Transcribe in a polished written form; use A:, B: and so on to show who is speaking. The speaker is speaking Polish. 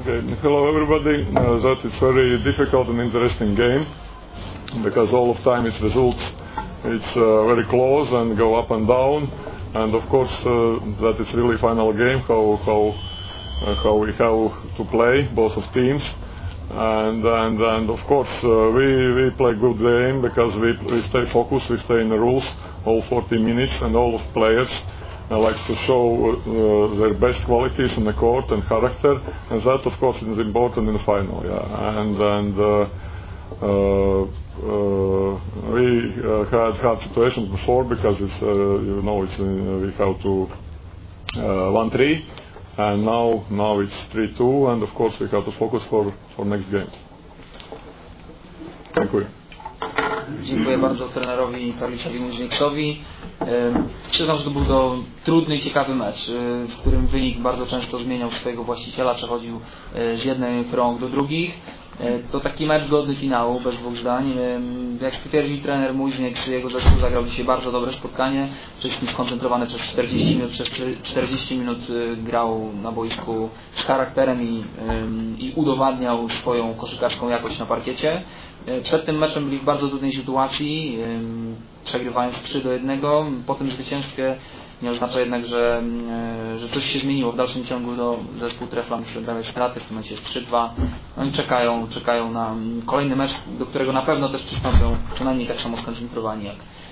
A: Okay, hello everybody. That is very difficult and interesting game because all of time its results it's very close and go up and down, and of course that is really final game how we have to play both of teams, and of course we play good game because we stay focused, we stay in the rules all 40 minutes, and all of players like to show their best qualities in the court and character, and that of course is important in the final. We had situations before because it's we have to 1-3, and now it's 3-2, and of course we have to focus for next games. Dziękuję.
B: Dziękuję bardzo trenerowi Karlisowi Muźniksowi. Przyznam, że to był trudny i ciekawy mecz, w którym wynik bardzo często zmieniał swojego właściciela, przechodził z jednych rąk do drugich. To taki mecz godny finału, bez dwóch zdań. Jak twierdzi trener Muźnik, jego zespół zagrał dzisiaj bardzo dobre spotkanie. Wszystkim skoncentrowany przez 40 minut. Przez 40 minut grał na boisku z charakterem i udowadniał swoją koszykarską jakość na parkiecie. Przed tym meczem byli w bardzo trudnej sytuacji, przegrywając 3-1. Po tym zwycięstwie nie oznacza jednak, że coś się zmieniło. W dalszym ciągu zespół Trefla musi odrabiać straty, w tym momencie jest 3-2. No i czekają na kolejny mecz, do którego na pewno też przystąpią przynajmniej tak samo skoncentrowani